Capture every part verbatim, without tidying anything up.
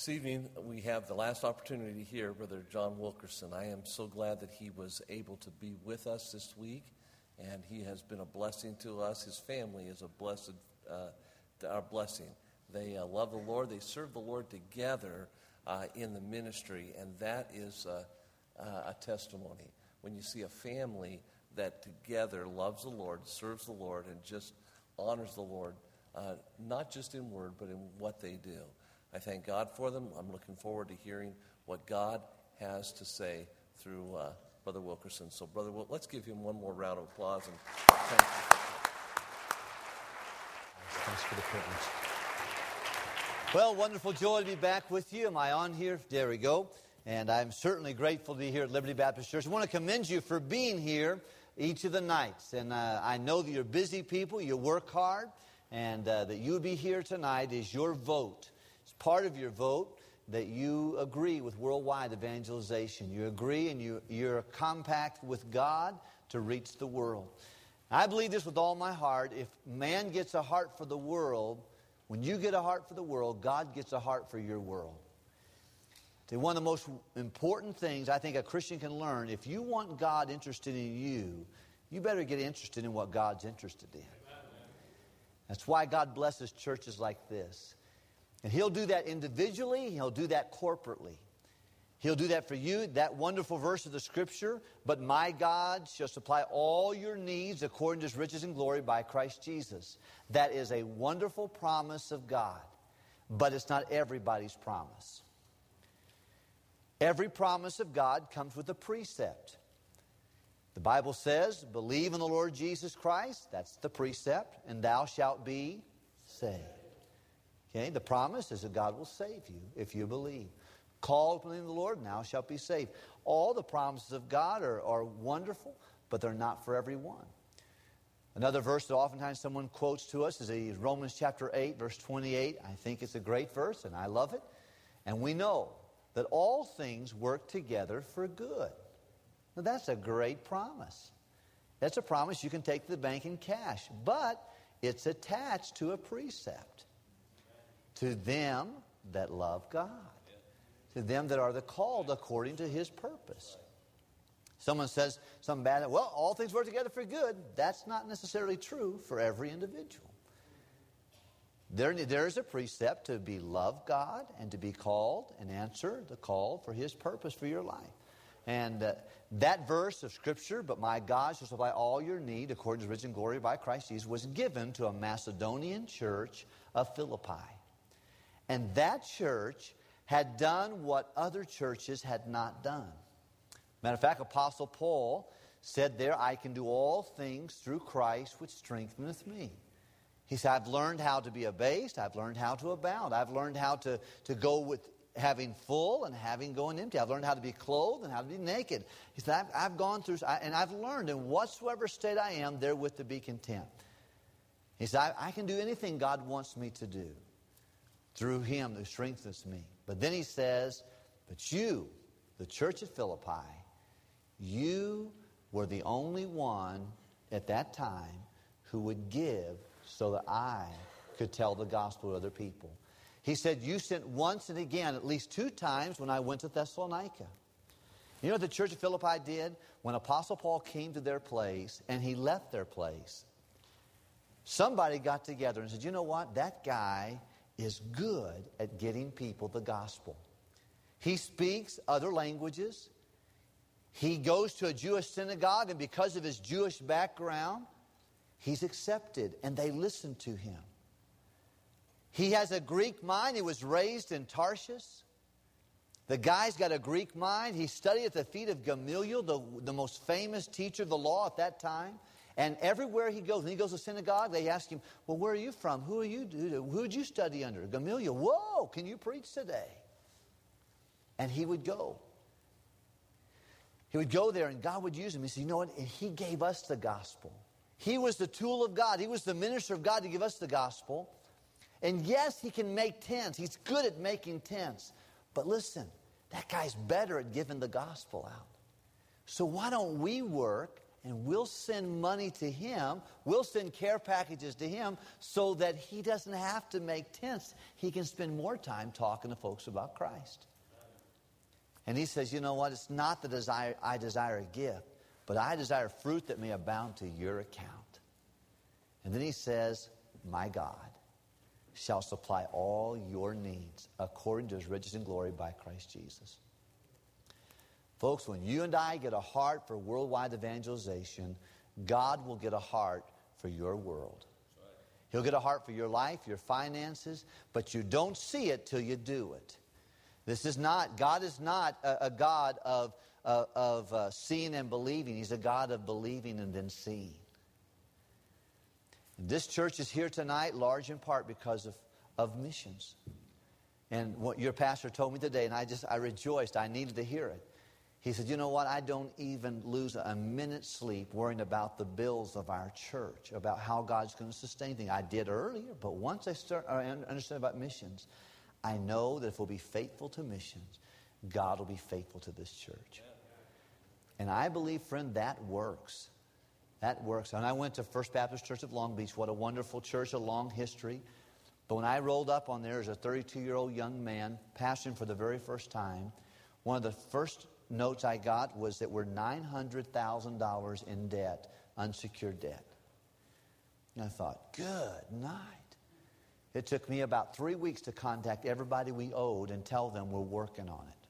This evening, we have the last opportunity to hear Brother John Wilkerson. I am so glad that he was able to be with us this week, and he has been a blessing to us. His family is a blessed, uh, our blessing. They uh, love the Lord. They serve the Lord together uh, in the ministry, and that is uh, uh, a testimony. When you see a family that together loves the Lord, serves the Lord, and just honors the Lord, uh, not just in word, but in what they do. I thank God for them. I'm looking forward to hearing what God has to say through uh, Brother Wilkerson. So, Brother Wil- let's give him one more round of applause. And thank you. Thanks for the privilege. Well, wonderful joy to be back with you. Am I on here? There we go. And I'm certainly grateful to be here at Liberty Baptist Church. I want to commend you for being here each of the nights. And uh, I know that you're busy people. You work hard. And uh, that you be here tonight is your vote. Part of your vote that you agree with worldwide evangelization. You agree and you, you're compact with God to reach the world. I believe this with all my heart. If man gets a heart for the world, when you get a heart for the world, God gets a heart for your world. See, one of the most important things I think a Christian can learn, if you want God interested in you, you better get interested in what God's interested in. That's why God blesses churches like this. And He'll do that individually. He'll do that corporately. He'll do that for you. That wonderful verse of the Scripture, but my God shall supply all your needs according to His riches and glory by Christ Jesus. That is a wonderful promise of God, but it's not everybody's promise. Every promise of God comes with a precept. The Bible says, believe in the Lord Jesus Christ. That's the precept. And thou shalt be saved. Okay, the promise is that God will save you if you believe. Call upon the name of the Lord, and thou shalt be saved. All the promises of God are, are wonderful, but they're not for everyone. Another verse that oftentimes someone quotes to us is Romans chapter eight, verse twenty-eight. I think it's a great verse, and I love it. And we know that all things work together for good. Now, that's a great promise. That's a promise you can take to the bank in cash, but it's attached to a precept. To them that love God. To them that are the called according to His purpose. Someone says something bad, well, all things work together for good. That's not necessarily true for every individual. There, there is a precept to be love God and to be called and answer the call for His purpose for your life. And uh, that verse of Scripture, but my God shall supply all your need according to His riches and glory by Christ Jesus, was given to a Macedonian church of Philippi. And that church had done what other churches had not done. Matter of fact, Apostle Paul said there, I can do all things through Christ which strengtheneth me. He said, I've learned how to be abased. I've learned how to abound. I've learned how to, to go with having full and having going empty. I've learned how to be clothed and how to be naked. He said, I've, I've gone through, and I've learned in whatsoever state I am, therewith to be content. He said, I, I can do anything God wants me to do. Through Him who strengthens me. But then he says, but you, the church at Philippi, you were the only one at that time who would give so that I could tell the gospel to other people. He said, you sent once and again, at least two times when I went to Thessalonica. You know what the church of Philippi did? When Apostle Paul came to their place and he left their place, somebody got together and said, you know what? That guy is good at getting people the gospel. He speaks other languages. He goes to a Jewish synagogue, and because of his Jewish background, he's accepted, and they listen to him. He has a Greek mind. He was raised in Tarshish. The guy's got a Greek mind. He studied at the feet of Gamaliel, the, the most famous teacher of the law at that time. And everywhere he goes, when he goes to synagogue, they ask him, well, where are you from? Who are you? Who did you study under? Gamaliel. Whoa, can you preach today? And he would go. He would go there, and God would use him. He said, you know what? And He gave us the gospel. He was the tool of God. He was the minister of God to give us the gospel. And yes, he can make tents. He's good at making tents. But listen, that guy's better at giving the gospel out. So why don't we work and we'll send money to him. We'll send care packages to him so that he doesn't have to make tents. He can spend more time talking to folks about Christ. And he says, you know what? It's not that desire, I desire a gift, but I desire fruit that may abound to your account. And then he says, my God shall supply all your needs according to his riches and glory by Christ Jesus. Folks, when you and I get a heart for worldwide evangelization, God will get a heart for your world. He'll get a heart for your life, your finances, but you don't see it till you do it. This is not, God is not a, a God of, uh, of uh, seeing and believing. He's a God of believing and then seeing. And this church is here tonight large in part because of, of missions. And what your pastor told me today, and I just, I rejoiced. I needed to hear it. He said, you know what, I don't even lose a minute's sleep worrying about the bills of our church, about how God's going to sustain things. I did earlier, but once I start, I understand about missions, I know that if we'll be faithful to missions, God will be faithful to this church. And I believe, friend, that works. That works. And I went to First Baptist Church of Long Beach. What a wonderful church, a long history. But when I rolled up on there as a thirty-two-year-old young man, pastoring for the very first time, one of the first notes I got was that we're nine hundred thousand dollars in debt, unsecured debt. And I thought, good night. It took me about three weeks to contact everybody we owed and tell them we're working on it.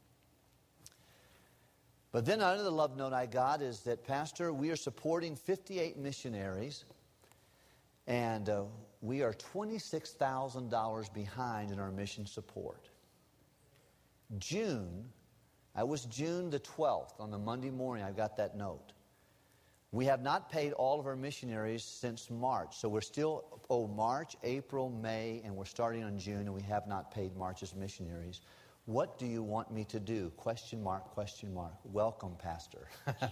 But then another love note I got is that, Pastor, we are supporting fifty-eight missionaries, and uh, we are twenty-six thousand dollars behind in our mission support. June, I was June the twelfth, on the Monday morning, I got that note. We have not paid all of our missionaries since March, so we're still, oh, March, April, May, and we're starting on June, and we have not paid March's missionaries. What do you want me to do? Question mark, question mark. Welcome, Pastor.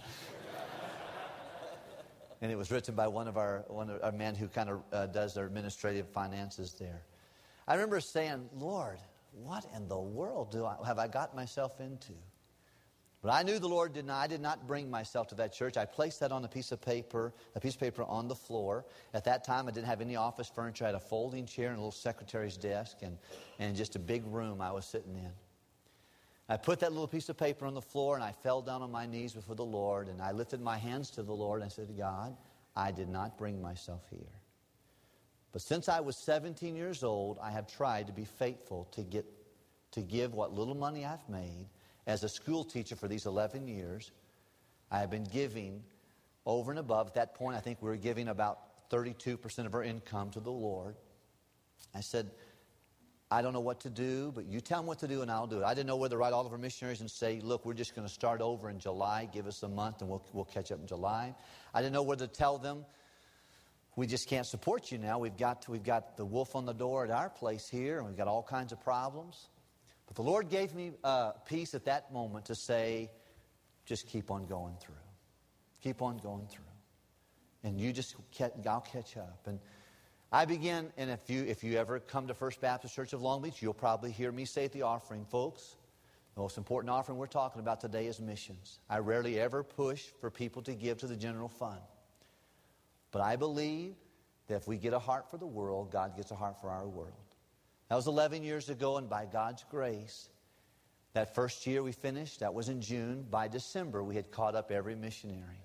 And it was written by one of our, one of our men who kind of uh, does our administrative finances there. I remember saying, Lord, what in the world do I, have I got myself into? But I knew the Lord did not. I did not bring myself to that church. I placed that on a piece of paper, a piece of paper on the floor. At that time, I didn't have any office furniture. I had a folding chair and a little secretary's desk and, and just a big room I was sitting in. I put that little piece of paper on the floor, and I fell down on my knees before the Lord, and I lifted my hands to the Lord, and I said, God, I did not bring myself here. But since I was seventeen years old, I have tried to be faithful to get to give what little money I've made. As a school teacher for these eleven years, I have been giving over and above. At that point, I think we were giving about thirty-two percent of our income to the Lord. I said, I don't know what to do, but you tell me what to do and I'll do it. I didn't know whether to write all of our missionaries and say, look, we're just going to start over in July. Give us a month and we'll, we'll catch up in July. I didn't know whether to tell them, we just can't support you now. We've got, to, we've got the wolf on the door at our place here, and we've got all kinds of problems. But the Lord gave me uh, peace at that moment to say, just keep on going through. Keep on going through. And you just, I'll catch up. And I began, and if you if you ever come to First Baptist Church of Long Beach, you'll probably hear me say at the offering, folks, the most important offering we're talking about today is missions. I rarely ever push for people to give to the general fund. But I believe that if we get a heart for the world, God gets a heart for our world. That was eleven years ago, and by God's grace, that first year we finished, that was in June. By December, we had caught up every missionary.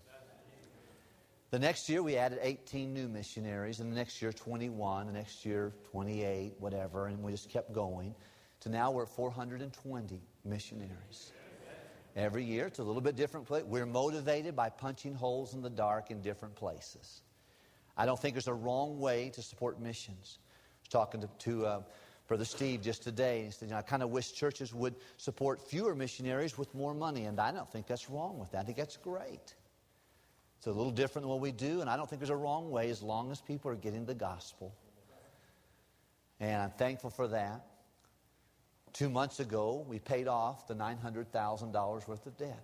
The next year, we added eighteen new missionaries, and the next year, twenty-one, the next year, twenty-eight, whatever, and we just kept going. To now, we're at four hundred twenty missionaries. Every year, it's a little bit different place. We're motivated by punching holes in the dark in different places. I don't think there's a wrong way to support missions. I was talking to, to uh, Brother Steve just today. He said, you know, I kind of wish churches would support fewer missionaries with more money, and I don't think that's wrong with that. I think that's great. It's a little different than what we do, and I don't think there's a wrong way as long as people are getting the gospel. And I'm thankful for that. Two months ago, we paid off the nine hundred thousand dollars worth of debt.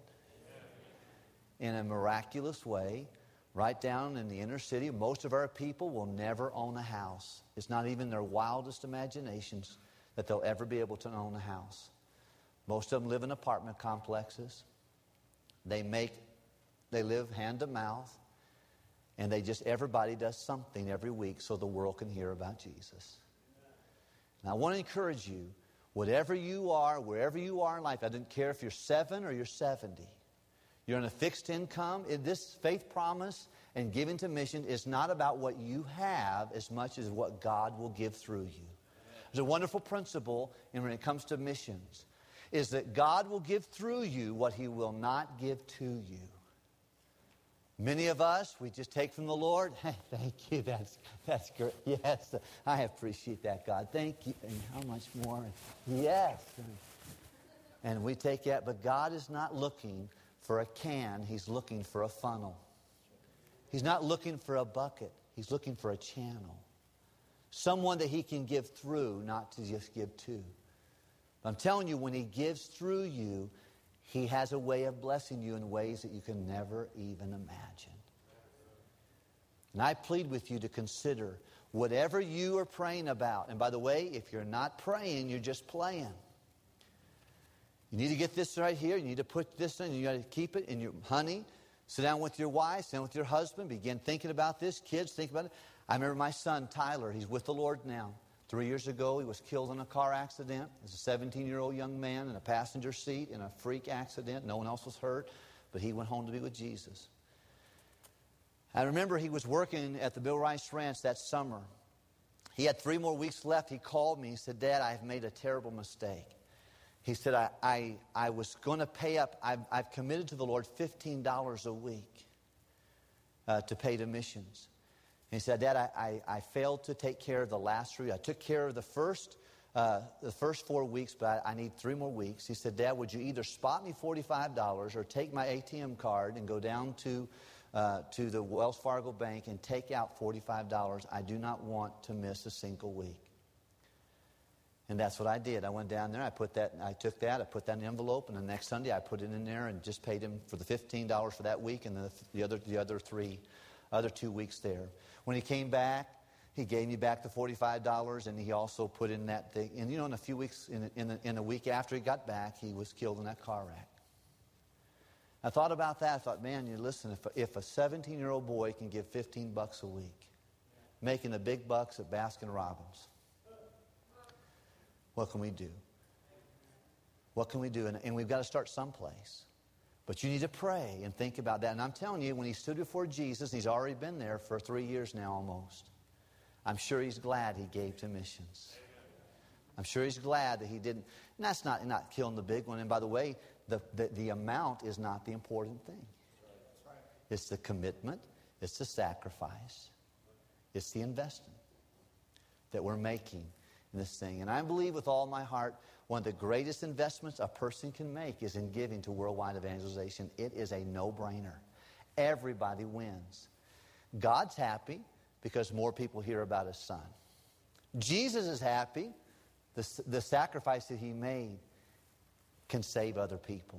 In a miraculous way, right down in the inner city, most of our people will never own a house. It's not even their wildest imaginations that they'll ever be able to own a house. Most of them live in apartment complexes. They make they live hand to mouth. And they just, everybody does something every week so the world can hear about Jesus. And I want to encourage you, whatever you are, wherever you are in life, I don't care if you're seven or you're seventy. You're on a fixed income. This faith promise and giving to mission is not about what you have as much as what God will give through you. There's a wonderful principle in when it comes to missions, is that God will give through you what He will not give to you. Many of us, we just take from the Lord. Hey, thank you. That's that's great. Yes, I appreciate that, God. Thank you. And how much more? Yes. And we take that. But God is not looking for a can. He's looking for a funnel. He's not looking for a bucket. He's looking for a channel. Someone that He can give through, not to just give to. But I'm telling you, when He gives through you, He has a way of blessing you in ways that you can never even imagine. And I plead with you to consider whatever you are praying about. And by the way, if you're not praying, you're just playing. You need to get this right here. You need to put this in. You got to keep it in your honey. Sit down with your wife. Sit down with your husband. Begin thinking about this. Kids, think about it. I remember my son, Tyler. He's with the Lord now. Three years ago, he was killed in a car accident. He was a seventeen-year-old young man in a passenger seat in a freak accident. No one else was hurt, but he went home to be with Jesus. I remember he was working at the Bill Rice Ranch that summer. He had three more weeks left. He called me. He said, Dad, I have made a terrible mistake. He said, I, I, I was going to pay up. I've, I've committed to the Lord fifteen dollars a week uh, to pay to missions. He said, Dad, I, I, I failed to take care of the last three. I took care of the first uh, the first four weeks, but I, I need three more weeks. He said, Dad, would you either spot me forty-five dollars or take my A T M card and go down to, uh, to the Wells Fargo Bank and take out forty-five dollars. I do not want to miss a single week. And that's what I did. I went down there, I put that, I took that, I put that in an envelope, and the next Sunday I put it in there and just paid him for the fifteen dollars for that week and the, the other the other three, other two weeks there. When he came back, he gave me back the forty-five dollars, and he also put in that thing. And you know, in a few weeks, in a, in, a, in a week after he got back, he was killed in that car wreck. I thought about that. I thought, man, you listen, if a, if a seventeen-year-old boy can give fifteen bucks a week, making the big bucks at Baskin-Robbins, what can we do? What can we do? And, and we've got to start someplace. But you need to pray and think about that. And I'm telling you, when he stood before Jesus, he's already been there for three years now almost. I'm sure he's glad he gave to missions. I'm sure he's glad that he didn't. And that's not, not killing the big one. And by the way, the, the, the amount is not the important thing. It's the commitment. It's the sacrifice. It's the investment that we're making in this thing. And I believe with all my heart, one of the greatest investments a person can make is in giving to worldwide evangelization. It is a no-brainer. Everybody wins. God's happy because more people hear about His Son. Jesus is happy. The, the sacrifice that He made can save other people.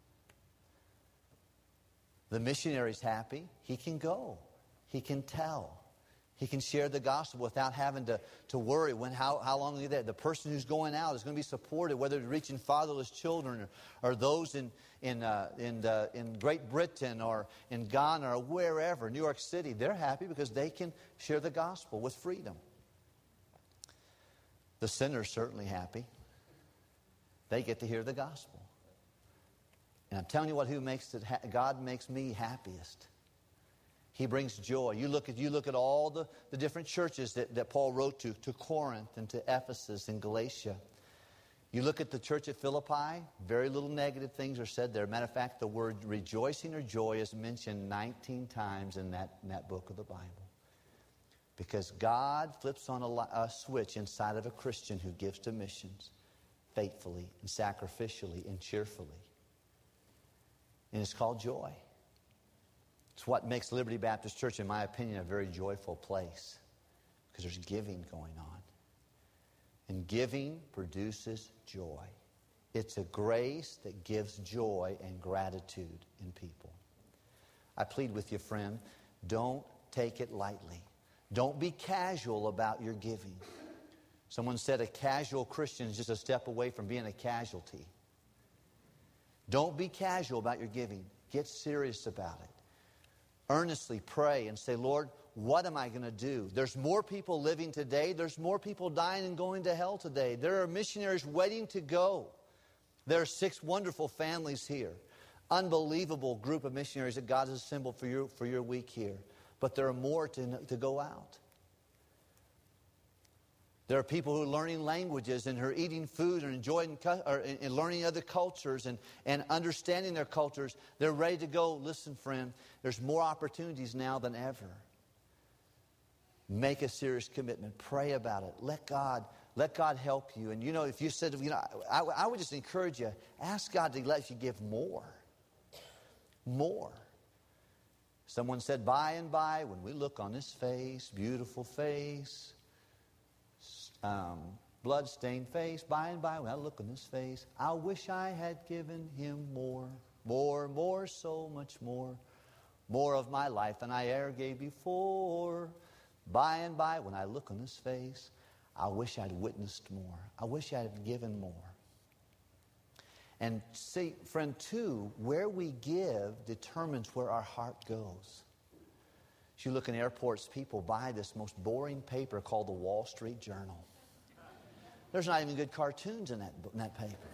The missionary's happy. He can go. He can tell. He can share the gospel without having to, to worry when how, how long are you there. The person who's going out is going to be supported, whether it's reaching fatherless children or, or those in in uh, in, uh, in Great Britain or in Ghana or wherever, New York City. They're happy because they can share the gospel with freedom. The sinner's certainly happy. They get to hear the gospel. And I'm telling you what, who makes it? Ha- God makes me happiest. He brings joy. You look at you look at all the, the different churches that, that Paul wrote to, to Corinth and to Ephesus and Galatia. You look at the church at Philippi, very little negative things are said there. Matter of fact, the word rejoicing or joy is mentioned nineteen times in that, in that book of the Bible. Because God flips on a, a switch inside of a Christian who gives to missions faithfully and sacrificially and cheerfully. And it's called joy. It's what makes Liberty Baptist Church, in my opinion, a very joyful place. Because there's giving going on. And giving produces joy. It's a grace that gives joy and gratitude in people. I plead with you, friend, don't take it lightly. Don't be casual about your giving. Someone said a casual Christian is just a step away from being a casualty. Don't be casual about your giving. Get serious about it. Earnestly pray and say, Lord, what am I going to do? There's more people living today. There's more people dying and going to hell today. There are missionaries waiting to go. There are six wonderful families here. Unbelievable group of missionaries that God has assembled for your, for your week here. But there are more to, to go out. There are people who are learning languages and who are eating food and enjoying or, and learning other cultures and, and understanding their cultures. They're ready to go. Listen, friend, there's more opportunities now than ever. Make a serious commitment. Pray about it. Let God, let God help you. And you know, if you said, you know, I, I would just encourage you, ask God to let you give more. More. Someone said, by and by, when we look on this face, beautiful face, um, blood-stained face, by and by, when I look on this face, I wish I had given him more, more, more, so much more, more of my life than I ever gave before. By and by, when I look on his face, I wish I'd witnessed more. I wish I'd given more. And see, friend, too, where we give determines where our heart goes. As you look in airports, people buy this most boring paper called the Wall Street Journal. There's not even good cartoons in that, in that paper.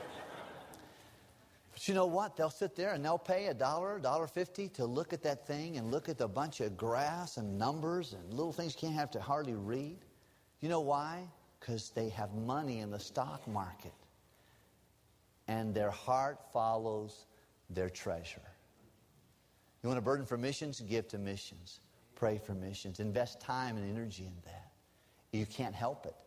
But you know what? They'll sit there and they'll pay a dollar, a dollar fifty to look at that thing and look at a bunch of graphs and numbers and little things you can't have to hardly read. You know why? Because they have money in the stock market. And their heart follows their treasure. You want a burden for missions? Give to missions. Pray for missions. Invest time and energy in that. You can't help it.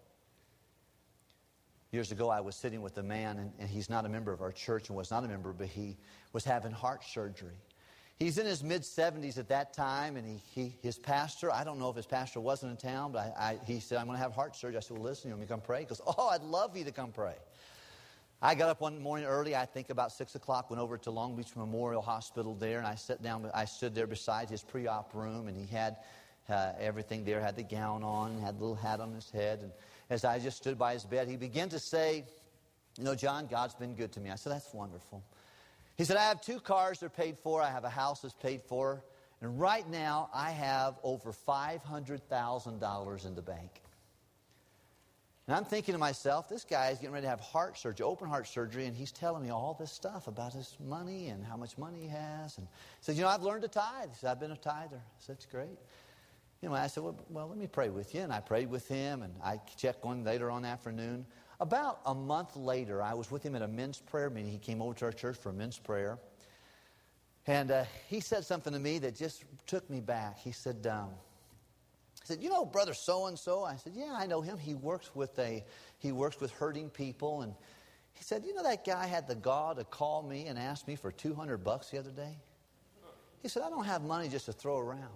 Years ago, I was sitting with a man, and, and he's not a member of our church and was not a member, but he was having heart surgery. He's in his mid-seventies at that time, and he, he his pastor, I don't know if his pastor wasn't in town, but I, I, he said, I'm going to have heart surgery. I said, well, listen, you want me to come pray? He goes, oh, I'd love you to come pray. I got up one morning early, I think about six o'clock, went over to Long Beach Memorial Hospital there, and I sat down, I stood there beside his pre-op room, and he had uh, everything there, had the gown on, had a little hat on his head, and as I just stood by his bed, he began to say, you know, John, God's been good to me. I said, that's wonderful. He said, I have two cars that are paid for, I have a house that's paid for, and right now I have over five hundred thousand dollars in the bank. And I'm thinking to myself, this guy is getting ready to have heart surgery, open heart surgery, and he's telling me all this stuff about his money and how much money he has. And he said, you know, I've learned to tithe. He said, I've been a tither. I said, that's great. You know, I said, well, well, let me pray with you. And I prayed with him, and I checked one later on afternoon. About a month later, I was with him at a men's prayer meeting. He came over to our church for a men's prayer. And uh, he said something to me that just took me back. He said, um, He said, you know, brother so-and-so? I said, yeah, I know him. He works with a, he works with hurting people. And he said, you know, that guy had the gall to call me and ask me for two hundred bucks the other day? He said, I don't have money just to throw around.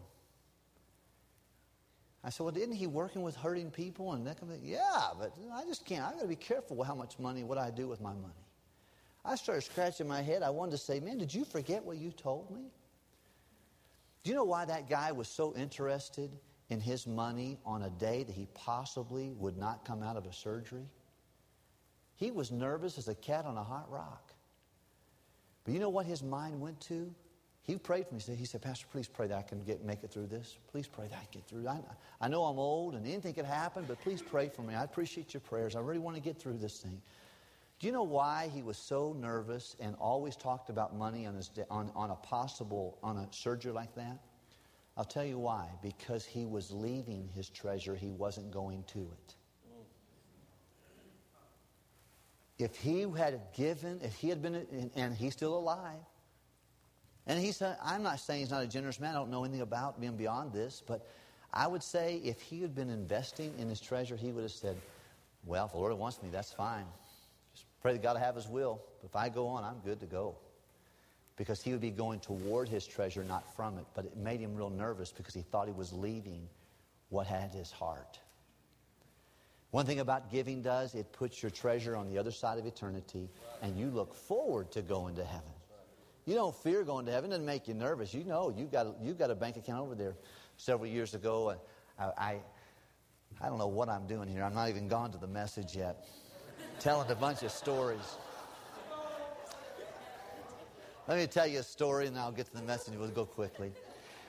I said, well, isn't he working with hurting people? And that kind of thing? Yeah, but I just can't. I've got to be careful with how much money, what I do with my money. I started scratching my head. I wanted to say, man, did you forget what you told me? Do you know why that guy was so interested in his money on a day that he possibly would not come out of a surgery? He was nervous as a cat on a hot rock. But you know what his mind went to? He prayed for me. He said, he said Pastor, please pray that I can get, make it through this. Please pray that I can get through. I, I know I'm old and anything could happen, but please pray for me. I appreciate your prayers. I really want to get through this thing. Do you know why he was so nervous and always talked about money on, his, on, on a possible, on a surgery like that? I'll tell you why. Because he was leaving his treasure. He wasn't going to it. If he had given, if he had been, and he's still alive, and he said, I'm not saying he's not a generous man. I don't know anything about him beyond this, but I would say if he had been investing in his treasure, he would have said, well, if the Lord wants me, that's fine. Just pray that God will have his will. But if I go on, I'm good to go. Because he would be going toward his treasure, not from it. But it made him real nervous because he thought he was leaving what had his heart. One thing about giving does, it puts your treasure on the other side of eternity, and you look forward to going to heaven. You don't fear going to heaven. It doesn't make you nervous. You know you've got a, you've got a bank account over there. Several years ago, I, I, I don't know what I'm doing here. I'm not even gone to the message yet. Telling a bunch of stories. Let me tell you a story, and I'll get to the message. We'll go quickly.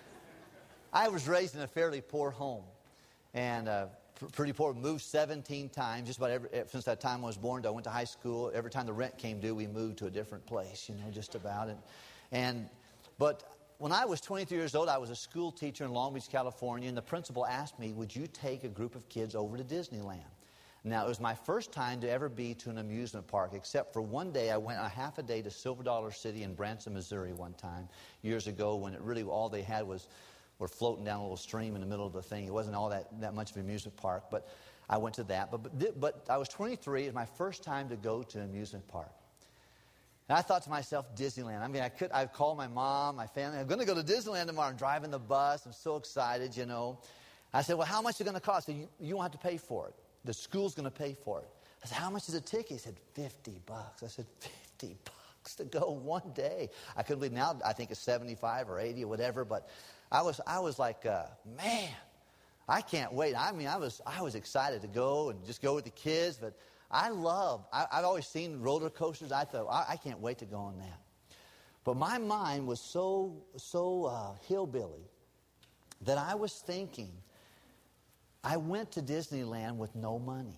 I was raised in a fairly poor home. And uh, pr- pretty poor. Moved seventeen times. Just about every, since that time I was born. I went to high school. Every time the rent came due, we moved to a different place, you know, just about. And, and But when I was twenty-three years old, I was a school teacher in Long Beach, California. And the principal asked me, would you take a group of kids over to Disneyland? Now, it was my first time to ever be to an amusement park, except for one day I went a half a day to Silver Dollar City in Branson, Missouri one time, years ago, when it really all they had was were floating down a little stream in the middle of the thing. It wasn't all that, that much of an amusement park, but I went to that. But, but, but I was twenty-three. It was my first time to go to an amusement park. And I thought to myself, Disneyland. I mean, I could, I'd call my mom, my family. I'm going to go to Disneyland tomorrow. I'm driving the bus. I'm so excited, you know. I said, well, how much is it going to cost? Said, you, you won't have to pay for it. The school's going to pay for it. I said, how much is a ticket? He said, fifty bucks. I said, fifty bucks to go one day. I couldn't believe now. I think it's seventy-five or eighty or whatever. But I was, I was like, uh, man, I can't wait. I mean, I was, I was excited to go and just go with the kids. But I love. I, I've always seen roller coasters. I thought, I, I can't wait to go on that. But my mind was so, so uh, hillbilly that I was thinking. I went to Disneyland with no money.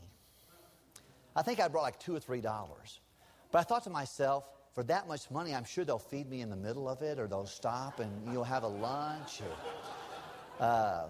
I think I brought like two or three dollars. But I thought to myself, for that much money, I'm sure they'll feed me in the middle of it, or they'll stop and you'll have a lunch. Or, uh,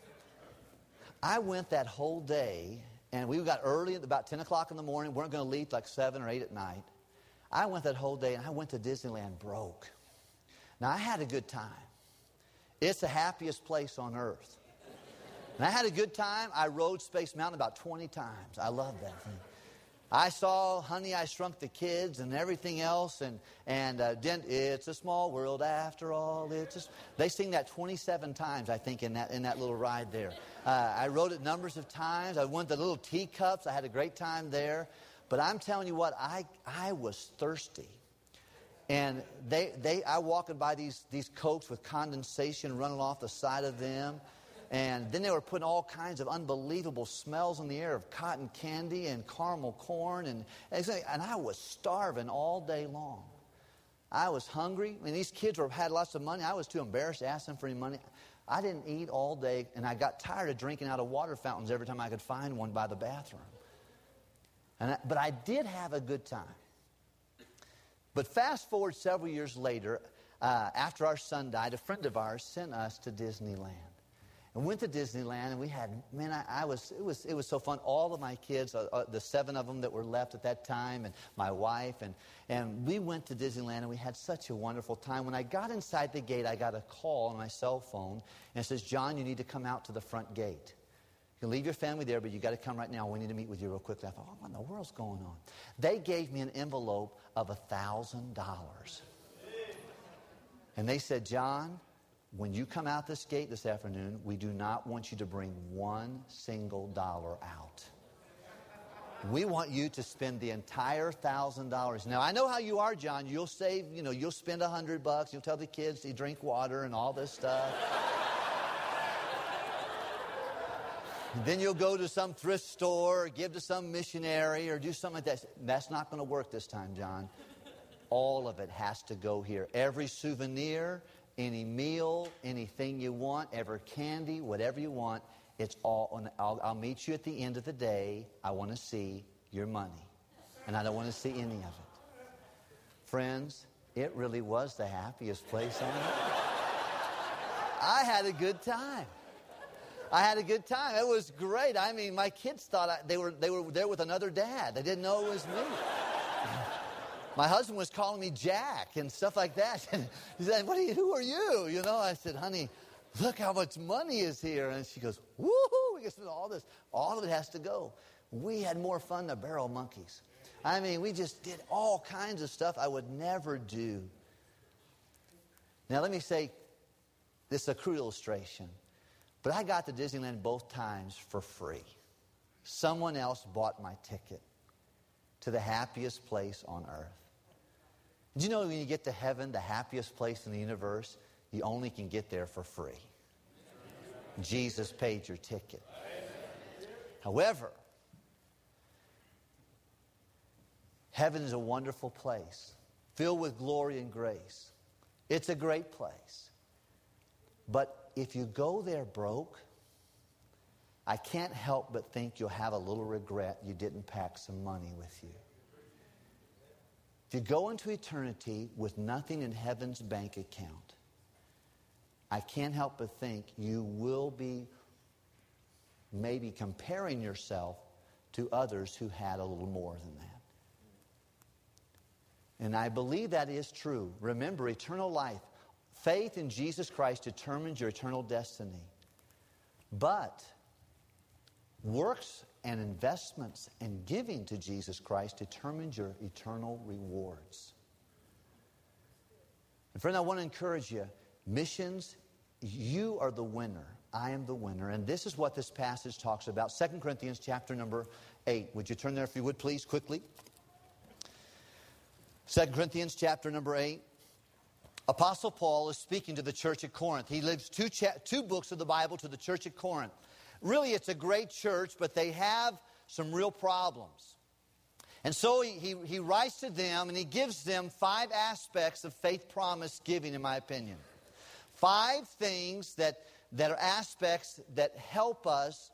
I went that whole day, and we got early, about ten o'clock in the morning. We weren't going to leave like seven or eight at night. I went that whole day, and I went to Disneyland broke. Now, I had a good time. It's the happiest place on earth. And I had a good time. I rode Space Mountain about twenty times. I love that thing. I saw Honey, I Shrunk the Kids and everything else. And, and uh, It's a Small World After All. It's a... They sing that twenty-seven times, I think, in that, in that little ride there. Uh, I rode it numbers of times. I went to the little teacups. I had a great time there. But I'm telling you what, I, I was thirsty. And they, they, I walking by these, these Cokes with condensation running off the side of them. And then they were putting all kinds of unbelievable smells in the air of cotton candy and caramel corn. And, and I was starving all day long. I was hungry. I mean, these kids were, had lots of money. I was too embarrassed to ask them for any money. I didn't eat all day, and I got tired of drinking out of water fountains every time I could find one by the bathroom. And I, but I did have a good time. But fast forward several years later, uh, after our son died, a friend of ours sent us to Disneyland. And went to Disneyland, and we had, man, I, I was, it was, it was so fun. All of my kids, uh, uh, the seven of them that were left at that time, and my wife, and, and we went to Disneyland, and we had such a wonderful time. When I got inside the gate, I got a call on my cell phone, and it says, John, you need to come out to the front gate. You can leave your family there, but you got to come right now. We need to meet with you real quickly. I thought, oh, what in the world's going on? They gave me an envelope of a thousand dollars. And they said, John, when you come out this gate this afternoon, we do not want you to bring one single dollar out. We want you to spend the entire thousand dollars. Now, I know how you are, John. You'll save, you know, you'll spend a hundred bucks. You'll tell the kids to drink water and all this stuff. Then you'll go to some thrift store or give to some missionary or do something like that. That's not going to work this time, John. All of it has to go here. Every souvenir, any meal, anything you want, ever candy, whatever you want, it's all on. I'll, I'll meet you at the end of the day. I want to see your money. And I don't want to see any of it. Friends, it really was the happiest place on earth. I had a good time. I had a good time. It was great. I mean, my kids thought I, they were they were there with another dad. They didn't know it was me. My husband was calling me Jack and stuff like that. And he said, "What are you, who are you?" You know, I said, "Honey, look how much money is here." And she goes, "Woohoo, we get all this. All of it has to go." We had more fun than barrel monkeys. I mean, we just did all kinds of stuff I would never do. Now, let me say, this is a crude illustration. But I got to Disneyland both times for free. Someone else bought my ticket to the happiest place on earth. Did you know when you get to heaven, the happiest place in the universe, you only can get there for free? Jesus paid your ticket. However, heaven is a wonderful place, filled with glory and grace. It's a great place. But if you go there broke, I can't help but think you'll have a little regret you didn't pack some money with you. If you go into eternity with nothing in heaven's bank account, I can't help but think you will be maybe comparing yourself to others who had a little more than that. And I believe that is true. Remember, eternal life, faith in Jesus Christ determines your eternal destiny. But works and investments and giving to Jesus Christ determines your eternal rewards. And friend, I want to encourage you, missions, you are the winner. I am the winner. And this is what this passage talks about. Second Corinthians chapter number eight. Would you turn there if you would, please, quickly? Second Corinthians chapter number eight. Apostle Paul is speaking to the church at Corinth. He leaves two, cha- two books of the Bible to the church at Corinth. Really, it's a great church, but they have some real problems. And so he, he, he writes to them, and he gives them five aspects of faith promise giving, in my opinion. Five things that, that are aspects that help us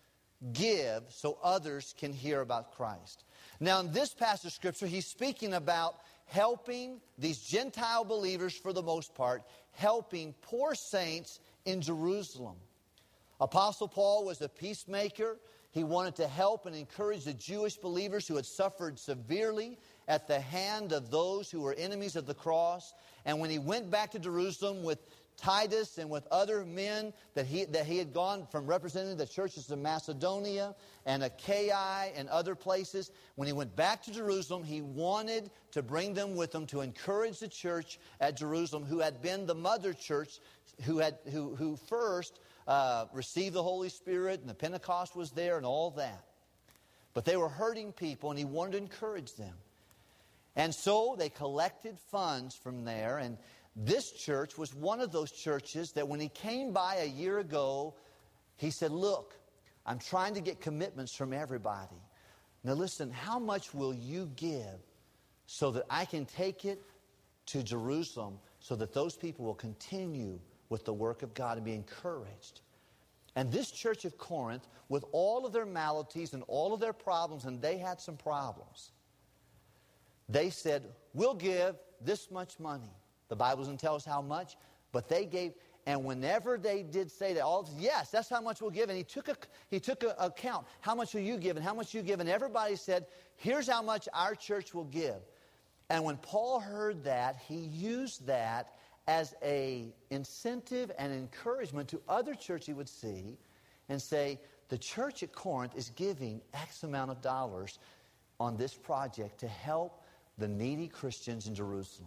give so others can hear about Christ. Now, in this passage of Scripture, he's speaking about helping these Gentile believers, for the most part, helping poor saints in Jerusalem. Apostle Paul was a peacemaker. He wanted to help and encourage the Jewish believers who had suffered severely at the hand of those who were enemies of the cross. And when he went back to Jerusalem with Titus and with other men that he, that he had gone from representing the churches of Macedonia and Achaia and other places, when he went back to Jerusalem, he wanted to bring them with him to encourage the church at Jerusalem, who had been the mother church, who had who who first uh, received the Holy Spirit, and the Pentecost was there and all that. But they were hurting people, and he wanted to encourage them. And so they collected funds from there, and this church was one of those churches that when he came by a year ago, he said, look, I'm trying to get commitments from everybody. Now listen, how much will you give so that I can take it to Jerusalem so that those people will continue with the work of God and be encouraged? And this church of Corinth, with all of their maladies and all of their problems, and they had some problems, they said, we'll give this much money. The Bible doesn't tell us how much, but they gave, and whenever they did say that, all yes, that's how much we'll give. And he took a he took a, a count. How much will you give? And how much you give? And everybody said, here's how much our church will give. And when Paul heard that, he used that as a incentive and encouragement to other churches he would see, and say, the church at Corinth is giving X amount of dollars on this project to help the needy Christians in Jerusalem.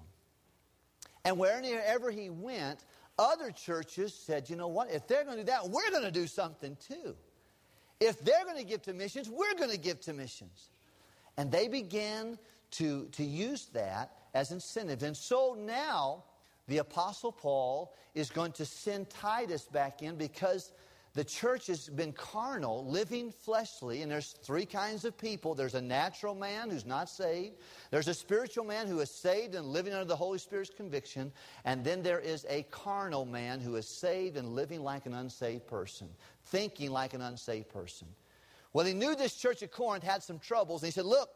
And wherever he went, other churches said, you know what, if they're going to do that, we're going to do something too. If they're going to give to missions, we're going to give to missions. And they began to, to use that as incentives. And so now, the Apostle Paul is going to send Titus back in, because the church has been carnal, living fleshly, and there's three kinds of people. There's a natural man who's not saved. There's a spiritual man who is saved and living under the Holy Spirit's conviction. And then there is a carnal man who is saved and living like an unsaved person, thinking like an unsaved person. Well, he knew this church at Corinth had some troubles, and he said, look,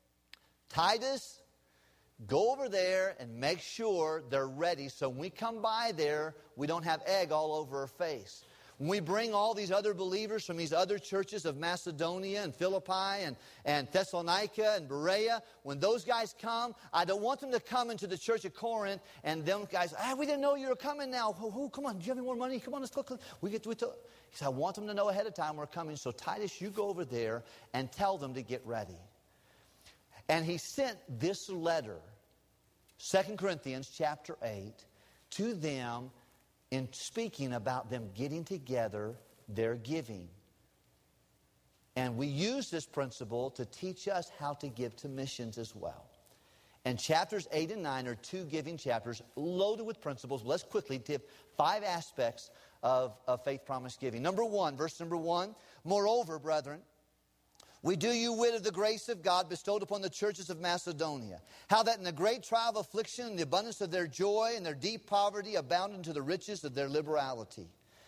Titus, go over there and make sure they're ready, so when we come by there, we don't have egg all over our face. When we bring all these other believers from these other churches of Macedonia and Philippi and, and Thessalonica and Berea, when those guys come, I don't want them to come into the church of Corinth and them guys, ah, we didn't know you were coming now. Oh, oh, come on, do you have any more money? Come on, let's go. We get to it. He said, I want them to know ahead of time we're coming. So Titus, you go over there and tell them to get ready. And he sent this letter, Second Corinthians chapter eight, to them, in speaking about them getting together, their giving. And we use this principle to teach us how to give to missions as well. And chapters eight and nine are two giving chapters loaded with principles. Let's quickly give five aspects of, of faith promise giving. Number one, verse number one, moreover, brethren, we do you wit of the grace of God bestowed upon the churches of Macedonia, how that in the great trial of affliction and the abundance of their joy and their deep poverty abounded to the riches of their liberality.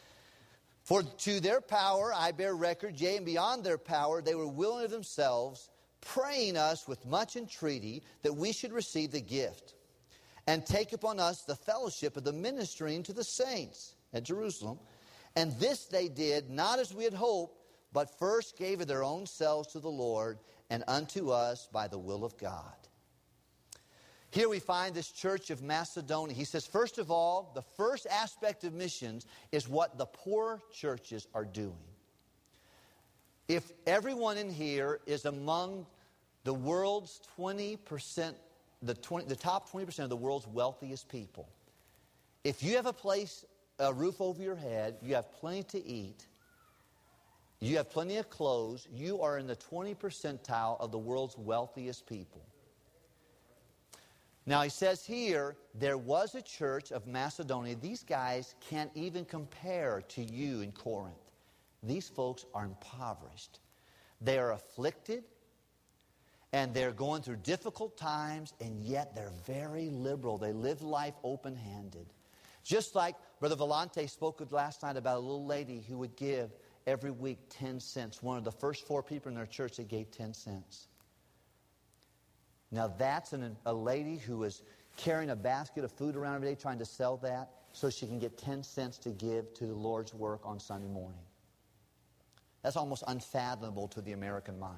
For to their power I bear record, yea, and beyond their power they were willing of themselves, praying us with much entreaty that we should receive the gift, and take upon us the fellowship of the ministering to the saints at Jerusalem. And this they did, not as we had hoped, but first gave of their own selves to the Lord, and unto us by the will of God. Here we find this church of Macedonia. He says, first of all, the first aspect of missions is what the poor churches are doing. If everyone in here is among the world's twenty percent, the, twenty, the top twenty percent of the world's wealthiest people, if you have a place, a roof over your head, you have plenty to eat, you have plenty of clothes, you are in the twenty percentile of the world's wealthiest people. Now he says here, there was a church of Macedonia. These guys can't even compare to you in Corinth. These folks are impoverished. They are afflicted, and they're going through difficult times, and yet they're very liberal. They live life open-handed. Just like Brother Volante spoke last night about a little lady who would give every week ten cents. One of the first four people in their church that gave ten cents. Now that's an, a lady who is carrying a basket of food around every day trying to sell that so she can get ten cents to give to the Lord's work on Sunday morning. That's almost unfathomable to the American mind.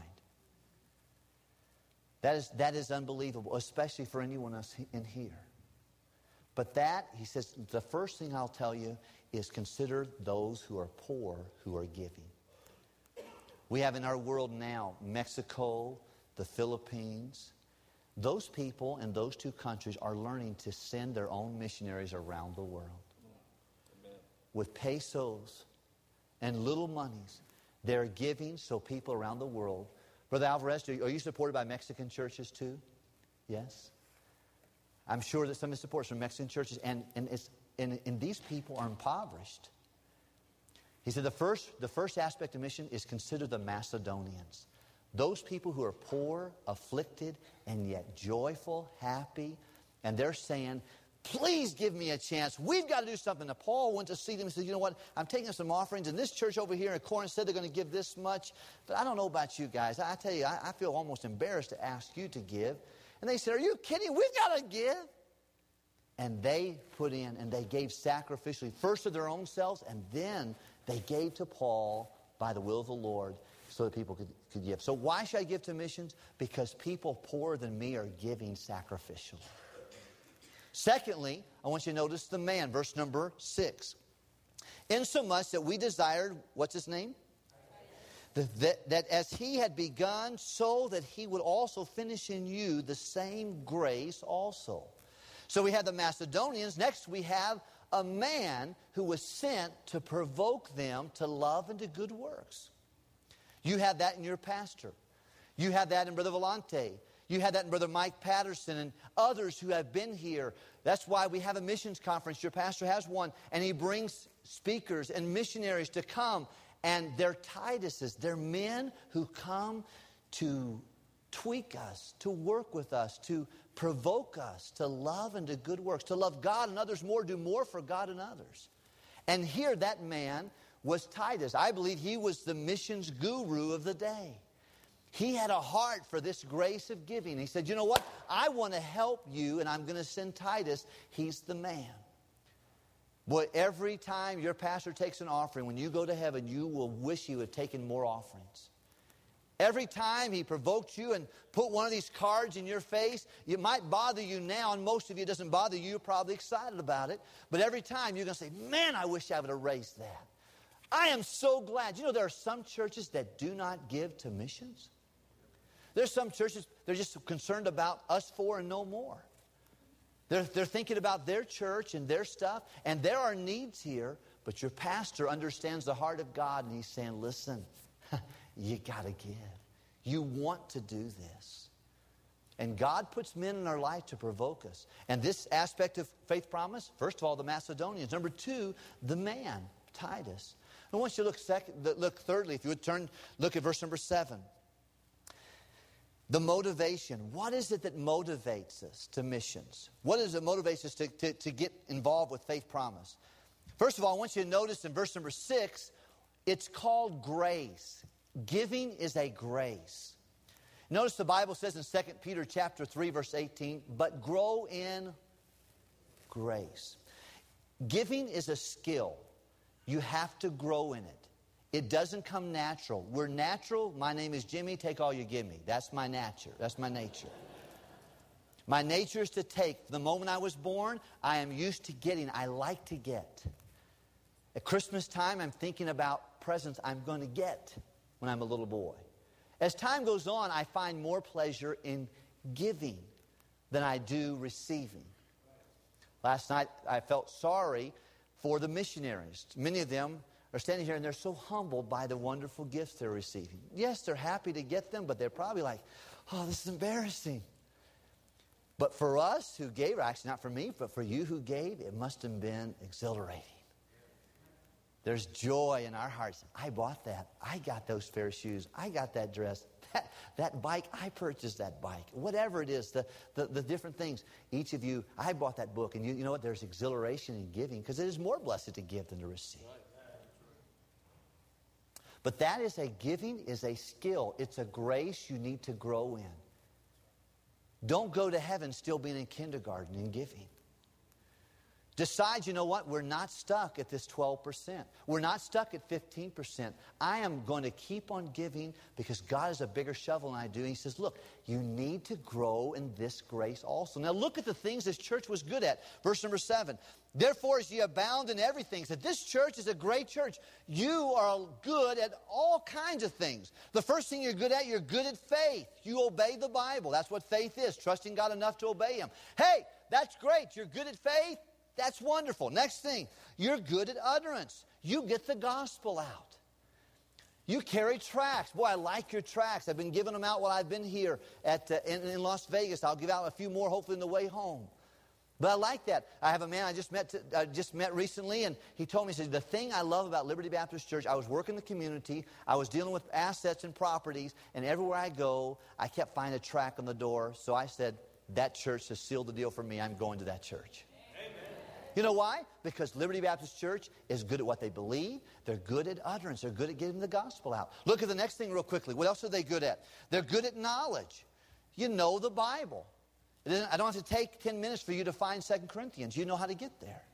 That is, that is unbelievable, especially for anyone else in here. But that, he says, the first thing I'll tell you is consider those who are poor who are giving. We have in our world now Mexico, the Philippines. Those people in those two countries are learning to send their own missionaries around the world. Amen. With pesos and little monies. They're giving so people around the world. Brother Alvarez, are you supported by Mexican churches too? Yes. I'm sure that some of the supporters from Mexican churches, and, and, it's, and, and these people are impoverished. He said the first, the first aspect of mission is consider the Macedonians. Those people who are poor, afflicted, and yet joyful, happy, and they're saying, please give me a chance. We've got to do something. Now, Paul went to see them and said, you know what, I'm taking some offerings, and this church over here in Corinth said they're going to give this much, but I don't know about you guys. I tell you, I, I feel almost embarrassed to ask you to give. And they said, are you kidding? We've got to give. And they put in, and they gave sacrificially, first of their own selves, and then they gave to Paul by the will of the Lord, so that people could, could give. So why should I give to missions? Because people poorer than me are giving sacrificially. Secondly, I want you to notice the man, verse number six. Insomuch that we desired, what's his name? That, that, that as he had begun, so that he would also finish in you the same grace also. So we have the Macedonians. Next we have a man who was sent to provoke them to love and to good works. You have that in your pastor. You have that in Brother Volante. You have that in Brother Mike Patterson and others who have been here. That's why we have a missions conference. Your pastor has one. And he brings speakers and missionaries to come. And they're Tituses. They're men who come to tweak us, to work with us, to provoke us, to love and to good works, to love God and others more, do more for God and others. And here that man was Titus. I believe he was the missions guru of the day. He had a heart for this grace of giving. He said, you know what? I want to help you, and I'm going to send Titus. He's the man. Boy, every time your pastor takes an offering, when you go to heaven, you will wish you had taken more offerings. Every time he provoked you and put one of these cards in your face, it might bother you now, and most of you it doesn't bother you. You're probably excited about it. But every time you're going to say, man, I wish I would erase that. I am so glad. You know, there are some churches that do not give to missions. There's some churches, they're just concerned about us four and no more. They're, they're thinking about their church and their stuff, and there are needs here, but your pastor understands the heart of God, and he's saying, listen, you got to give. You want to do this. And God puts men in our life to provoke us. And this aspect of faith promise, first of all, the Macedonians. Number two, the man, Titus. I want you to look second, look thirdly, if you would turn, look at verse number seven. The motivation. What is it that motivates us to missions? What is it that motivates us to, to, to get involved with faith promise? First of all, I want you to notice in verse number six, It's called grace. Giving is a grace. Notice the Bible says in Second Peter chapter three, verse eighteen, but grow in grace. Giving is a skill. You have to grow in it. It doesn't come natural. We're natural. My name is Jimmy. Take all you give me. That's my nature. That's my nature. My nature is to take. The moment I was born, I am used to getting. I like to get. At Christmas time, I'm thinking about presents I'm going to get when I'm a little boy. As time goes on, I find more pleasure in giving than I do receiving. Last night, I felt sorry for the missionaries. Many of them are standing here and they're so humbled by the wonderful gifts they're receiving. Yes, they're happy to get them, but they're probably like, oh, this is embarrassing. But for us who gave, actually not for me, but for you who gave, it must have been exhilarating. There's joy in our hearts. I bought that. I got those fair shoes. I got that dress. That, that bike, I purchased that bike. Whatever it is, the, the, the different things. Each of you, I bought that book. And you, you know what? There's exhilaration in giving because it is more blessed to give than to receive. But that is a giving is a skill. It's a grace you need to grow in. Don't go to heaven still being in kindergarten and giving. Decide, you know what? We're not stuck at this twelve percent. We're not stuck at fifteen percent. I am going to keep on giving because God has a bigger shovel than I do. And He says, look, you need to grow in this grace also. Now look at the things this church was good at. Verse number seven. Therefore, as ye abound in everything. So this church is a great church. You are good at all kinds of things. The first thing you're good at, you're good at faith. You obey the Bible. That's what faith is, trusting God enough to obey Him. Hey, that's great. You're good at faith. That's wonderful. Next thing, you're good at utterance. You get the gospel out. You carry tracts. Boy, I like your tracts. I've been giving them out while I've been here at uh, in, in Las Vegas. I'll give out a few more hopefully on the way home. But I like that. I have a man I just met to, uh, just met recently, and he told me, he said, the thing I love about Liberty Baptist Church, I was working the community, I was dealing with assets and properties, and everywhere I go, I kept finding a tract on the door. So I said, that church has sealed the deal for me. I'm going to that church. You know why? Because Liberty Baptist Church is good at what they believe. They're good at utterance. They're good at getting the gospel out. Look at the next thing real quickly. What else are they good at? They're good at knowledge. You know the Bible. It isn't, I don't have to take ten minutes for you to find Second Corinthians. You know how to get there.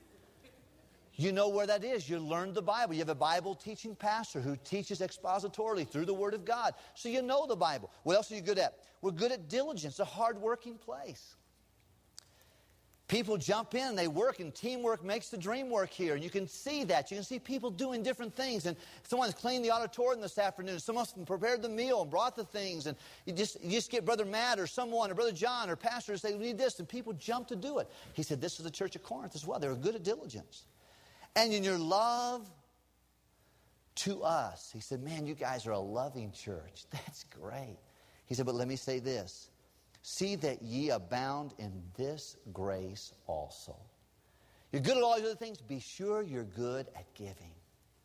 You know where that is. You learned the Bible. You have a Bible teaching pastor who teaches expositorily through the Word of God. So you know the Bible. What else are you good at? We're good at diligence, a hard-working place. People jump in and they work, and teamwork makes the dream work here. And you can see that. You can see people doing different things. And someone's cleaned the auditorium this afternoon. Someone's prepared the meal and brought the things. And you just, you just get Brother Matt or someone or Brother John or pastor say, we need this. And people jump to do it. He said, this is the church of Corinth as well. They were good at diligence. And in your love to us, he said, man, you guys are a loving church. That's great. He said, but let me say this. See that ye abound in this grace also. You're good at all these other things. Be sure you're good at giving.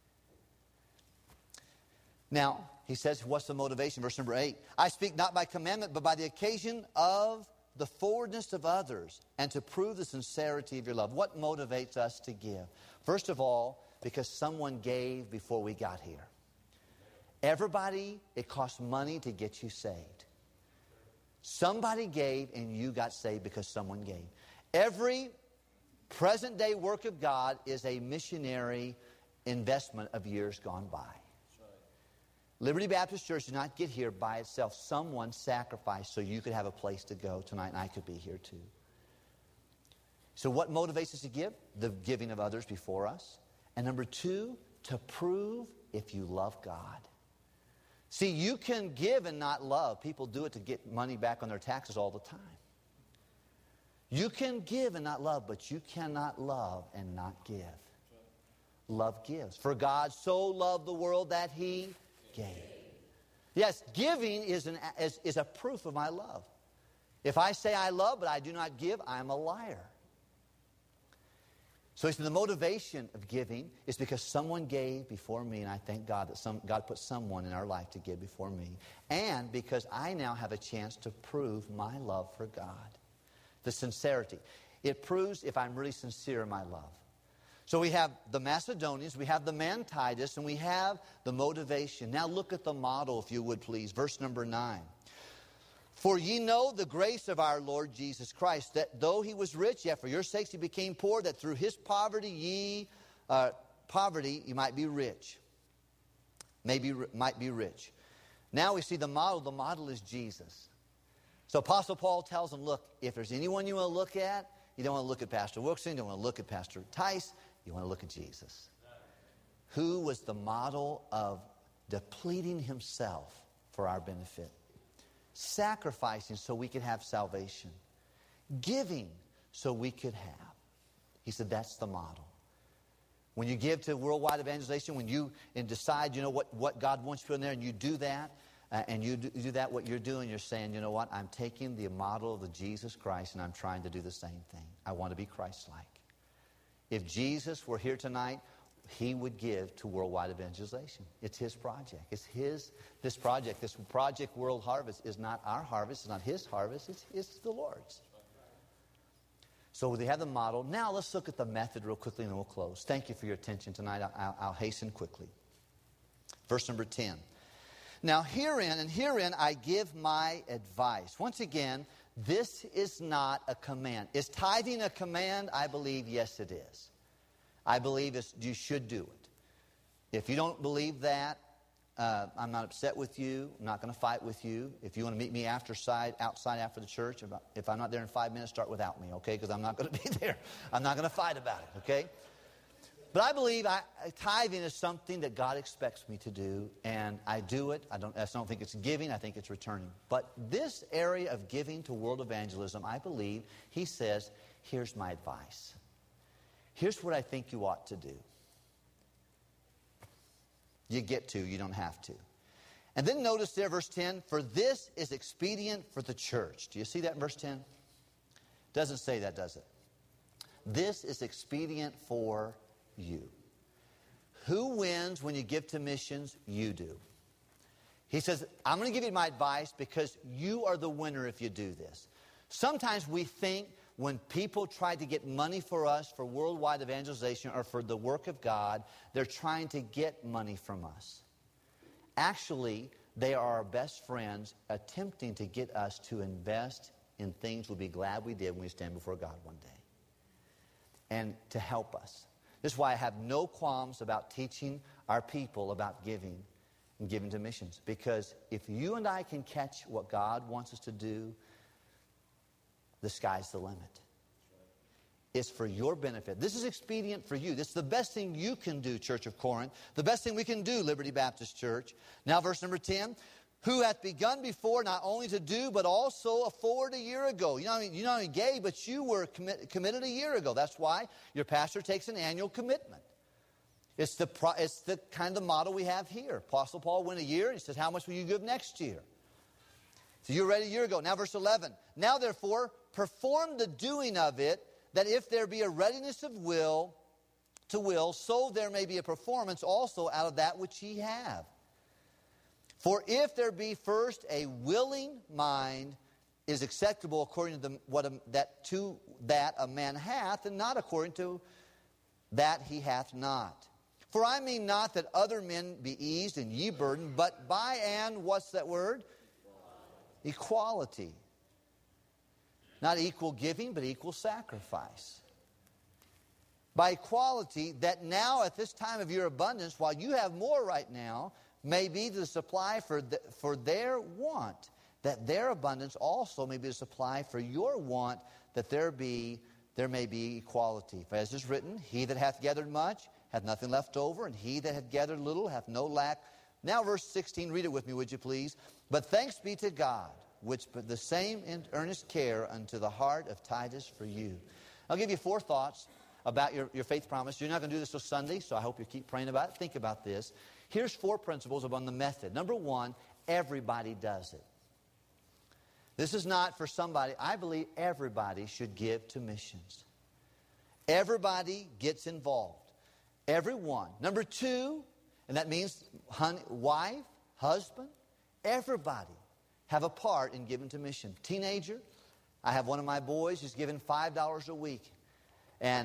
Now, he says, what's the motivation? Verse number eight. I speak not by commandment, but by the occasion of the forwardness of others, and to prove the sincerity of your love. What motivates us to give? First of all, because someone gave before we got here. Everybody, it costs money to get you saved. Somebody gave and you got saved because someone gave. Every present day work of God is a missionary investment of years gone by. Right. Liberty Baptist Church did not get here by itself. Someone sacrificed so you could have a place to go tonight, and I could be here too. So what motivates us to give? The giving of others before us. And number two, to prove if you love God. See, you can give and not love. People do it to get money back on their taxes all the time. You can give and not love, but you cannot love and not give. Love gives. For God so loved the world that He gave. Yes, giving is, an, is, is a proof of my love. If I say I love, but I do not give, I'm a liar. So he said the motivation of giving is because someone gave before me, and I thank God that some, God put someone in our life to give before me. And because I now have a chance to prove my love for God. The sincerity. It proves if I'm really sincere in my love. So we have the Macedonians, we have the man Titus, and we have the motivation. Now look at the model, if you would please. Verse number nine. For ye know the grace of our Lord Jesus Christ, that though he was rich, yet for your sakes he became poor, that through his poverty ye, uh, poverty you might be rich. Maybe might be rich. Now we see the model. The model is Jesus. So Apostle Paul tells them, look, if there's anyone you want to look at, you don't want to look at Pastor Wilkerson, you don't want to look at Pastor Tice, you want to look at Jesus. Who was the model of depleting himself for our benefit. Sacrificing so we could have salvation. Giving so we could have. He said that's the model. When you give to worldwide evangelization, when you and decide, you know, what, what God wants you in there, and you do that, uh, and you do, do that, what you're doing, you're saying, you know what, I'm taking the model of the Jesus Christ, and I'm trying to do the same thing. I want to be Christ-like. If Jesus were here tonight, he would give to worldwide evangelization. It's his project. It's his, this project, this project World Harvest is not our harvest. It's not his harvest. It's, it's the Lord's. So they have the model. Now let's look at the method real quickly and then we'll close. Thank you for your attention tonight. I'll, I'll, I'll hasten quickly. Verse number ten. Now herein, and herein I give my advice. Once again, this is not a command. Is tithing a command? I believe, yes, it is. I believe it's, you should do it. If you don't believe that, uh, I'm not upset with you. I'm not going to fight with you. If you want to meet me after side, outside after the church, if I'm not there in five minutes, start without me, okay? Because I'm not going to be there. I'm not going to fight about it, okay? But I believe I, tithing is something that God expects me to do, and I do it. I don't, I don't think it's giving. I think it's returning. But this area of giving to world evangelism, I believe, he says, here's my advice. Here's what I think you ought to do. You get to, you don't have to. And then notice there, verse ten, for this is expedient for the church. Do you see that in verse ten? Doesn't say that, does it? This is expedient for you. Who wins when you give to missions? You do. He says, I'm going to give you my advice because you are the winner if you do this. Sometimes we think when people try to get money for us for worldwide evangelization or for the work of God, they're trying to get money from us. Actually, they are our best friends attempting to get us to invest in things we'll be glad we did when we stand before God one day. And to help us. This is why I have no qualms about teaching our people about giving and giving to missions. Because if you and I can catch what God wants us to do, the sky's the limit. It's for your benefit. This is expedient for you. This is the best thing you can do, Church of Corinth. The best thing we can do, Liberty Baptist Church. Now verse number ten. Who hath begun before not only to do, but also forward a year ago. You know, you not only gave, but you were commit, committed a year ago. That's why your pastor takes an annual commitment. It's the, it's the kind of model we have here. Apostle Paul went a year. He says, how much will you give next year? So you're ready a year ago. Now verse eleven. Now therefore, perform the doing of it, that if there be a readiness of will to will, so there may be a performance also out of that which ye have. For if there be first a willing mind, is acceptable according to the, what a, that to that a man hath, and not according to that he hath not. For I mean not that other men be eased and ye burdened, but by and what's that word? Equality. Not equal giving, but equal sacrifice. By equality, that now at this time of your abundance, while you have more right now, may be the supply for, the, for their want, that their abundance also may be the supply for your want, that there be there may be equality. For as is written, he that hath gathered much hath nothing left over, and he that hath gathered little hath no lack. Now verse sixteen, read it with me, would you please? But thanks be to God, which put the same in earnest care unto the heart of Titus for you. I'll give you four thoughts about your, your faith promise. You're not going to do this till Sunday, so I hope you keep praying about it. Think about this. Here's four principles upon the method. Number one, everybody does it. This is not for somebody. I believe everybody should give to missions. Everybody gets involved. Everyone. Number two, and that means honey, wife, husband, everybody have a part in giving to mission. Teenager, I have one of my boys who's given five dollars a week. And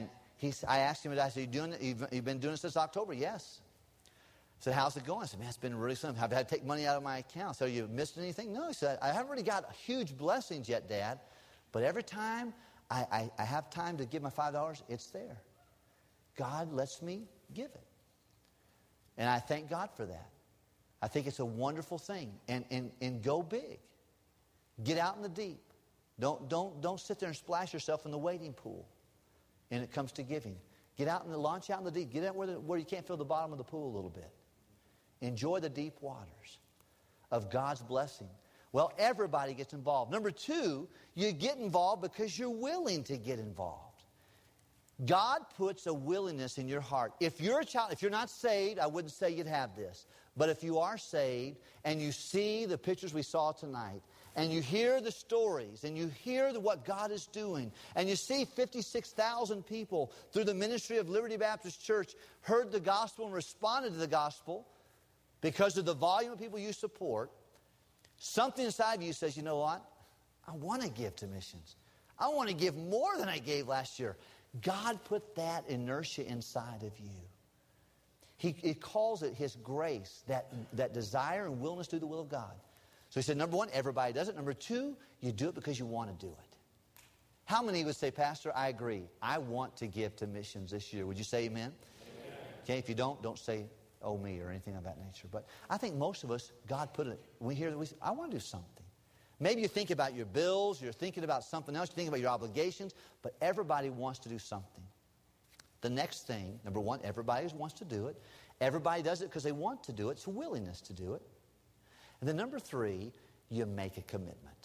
He's, I asked him, I said, you doing it? You've, you've been doing it since October? Yes. I said, how's it going? I said, man, it's been really something. I've had to take money out of my account. So you missed anything? No. He said, I haven't really got huge blessings yet, Dad. But every time I, I, I have time to give my five dollars, it's there. God lets me give it. And I thank God for that. I think it's a wonderful thing. And, and, and go big. Get out in the deep. Don't, don't, don't sit there and splash yourself in the wading pool when it comes to giving. Get out and launch out in the deep. Get out where, the, where you can't feel the bottom of the pool a little bit. Enjoy the deep waters of God's blessing. Well, everybody gets involved. Number two, you get involved because you're willing to get involved. God puts a willingness in your heart. If you're a child, if you're not saved, I wouldn't say you'd have this. But if you are saved and you see the pictures we saw tonight, and you hear the stories, and you hear the, what God is doing, and you see fifty-six thousand people through the ministry of Liberty Baptist Church heard the gospel and responded to the gospel because of the volume of people you support, something inside of you says, you know what? I want to give to missions. I want to give more than I gave last year. God put that inertia inside of you. He, he calls it His grace, that, that desire and willingness to do the will of God. So he said, number one, everybody does it. Number two, you do it because you want to do it. How many would say, Pastor, I agree. I want to give to missions this year. Would you say amen? Amen. Okay, if you don't, don't say, oh, me, or anything of that nature. But I think most of us, God put it, we hear that we say, I want to do something. Maybe you think about your bills, you're thinking about something else, you think about your obligations, but everybody wants to do something. The next thing, number one, everybody wants to do it. Everybody does it because they want to do it. It's a willingness to do it. And then number three, you make a commitment.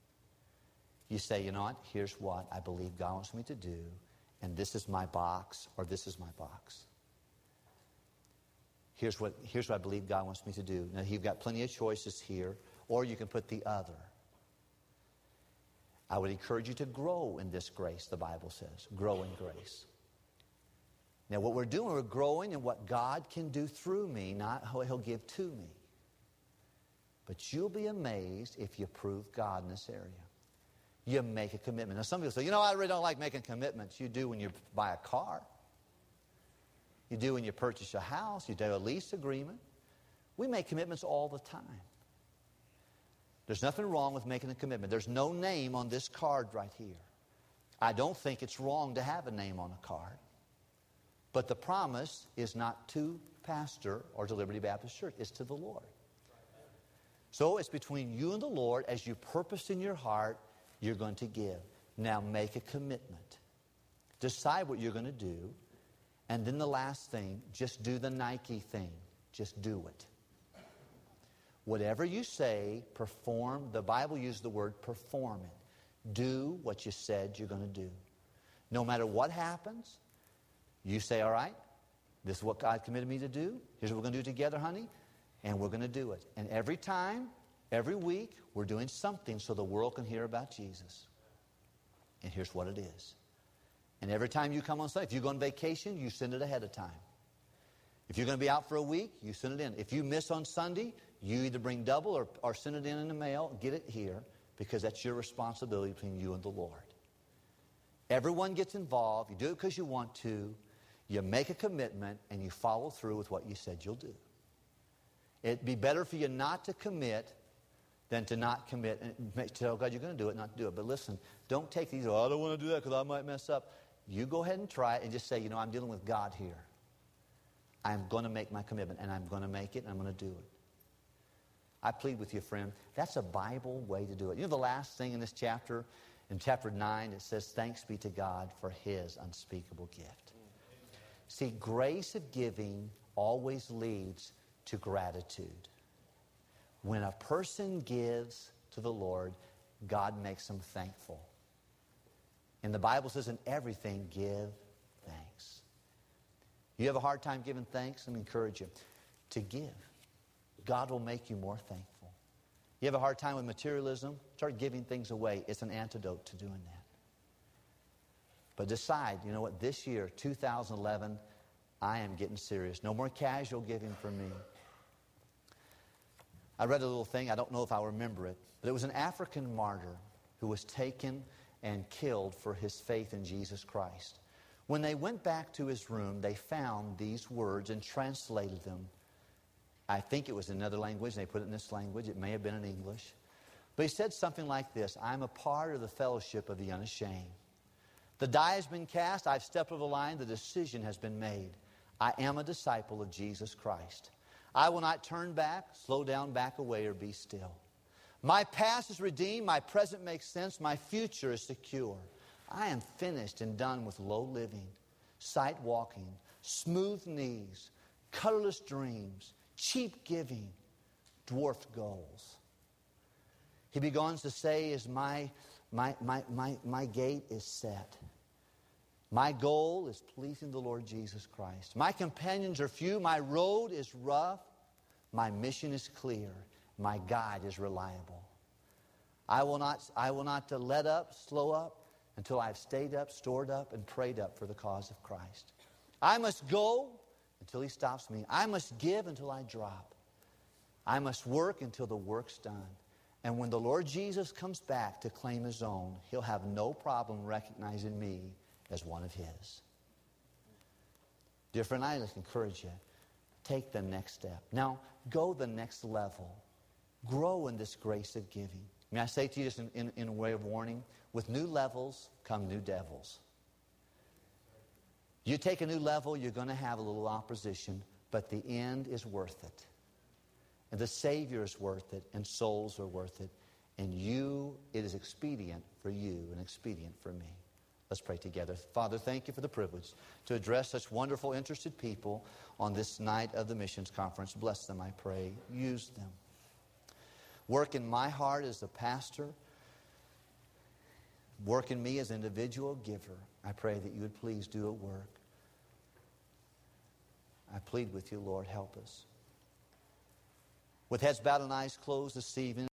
You say, you know what, here's what I believe God wants me to do, and this is my box, or this is my box. Here's what, here's what I believe God wants me to do. Now, you've got plenty of choices here, or you can put the other. I would encourage you to grow in this grace, the Bible says. Grow in grace. Now, what we're doing, we're growing in what God can do through me, not how He'll give to me. But you'll be amazed if you prove God in this area. You make a commitment. Now, some people say, you know, I really don't like making commitments. You do when you buy a car. You do when you purchase a house. You do a lease agreement. We make commitments all the time. There's nothing wrong with making a commitment. There's no name on this card right here. I don't think it's wrong to have a name on a card. But the promise is not to pastor or to Liberty Baptist Church. It's to the Lord. So it's between you and the Lord. As you purpose in your heart, you're going to give. Now make a commitment. Decide what you're going to do. And then the last thing, just do the Nike thing. Just do it. Whatever you say, perform. The Bible uses the word perform it. Do what you said you're going to do. No matter what happens, you say, all right, this is what God committed me to do. Here's what we're going to do together, honey. And we're going to do it. And every time, every week, we're doing something so the world can hear about Jesus. And here's what it is. And every time you come on Sunday, if you go on vacation, you send it ahead of time. If you're going to be out for a week, you send it in. If you miss on Sunday, you either bring double or, or send it in in the mail, get it here, because that's your responsibility between you and the Lord. Everyone gets involved. You do it because you want to. You make a commitment, and you follow through with what you said you'll do. It'd be better for you not to commit than to not commit and tell God you're going to do it, not to do it. But listen, don't take these, oh, I don't want to do that because I might mess up. You go ahead and try it and just say, you know, I'm dealing with God here. I'm going to make my commitment, and I'm going to make it, and I'm going to do it. I plead with you, friend, that's a Bible way to do it. You know the last thing in this chapter, in chapter nine, it says, thanks be to God for His unspeakable gift. See, grace of giving always leads to gratitude. When a person gives to the Lord, God makes them thankful. And the Bible says, in everything, give thanks. You have a hard time giving thanks? Let me encourage you to give. God will make you more thankful. You have a hard time with materialism? Start giving things away. It's an antidote to doing that. But decide, you know what, this year, two thousand eleven, I am getting serious. No more casual giving for me. I read a little thing, I don't know if I'll remember it, but it was an African martyr who was taken and killed for his faith in Jesus Christ. When they went back to his room, they found these words and translated them. I think it was in another language, and they put it in this language. It may have been in English. But he said something like this: I'm a part of the fellowship of the unashamed. The die has been cast. I've stepped over the line. The decision has been made. I am a disciple of Jesus Christ. I will not turn back, slow down, back away, or be still. My past is redeemed. My present makes sense. My future is secure. I am finished and done with low living, sight walking, smooth knees, colorless dreams, cheap giving, dwarfed goals. He begins to say, "Is my, my, my, my, my gate is set. My goal is pleasing the Lord Jesus Christ. My companions are few. My road is rough. My mission is clear. My guide is reliable. I will not, I will not let up, slow up, until I've stayed up, stored up, and prayed up for the cause of Christ. I must go until he stops me. I must give until I drop. I must work until the work's done. And when the Lord Jesus comes back to claim his own, he'll have no problem recognizing me as one of his." Dear friend, I just encourage you, take the next step. Now, go the next level. Grow in this grace of giving. May I say to you just in, in, in a way of warning, with new levels come new devils. You take a new level, you're going to have a little opposition, but the end is worth it. And the Savior is worth it, and souls are worth it. And you, it is expedient for you and expedient for me. Let's pray together. Father, thank you for the privilege to address such wonderful, interested people on this night of the missions conference. Bless them, I pray. Use them. Work in my heart as a pastor. Work in me as an individual giver. I pray that you would please do a work. I plead with you, Lord, help us. With heads bowed and eyes closed this evening,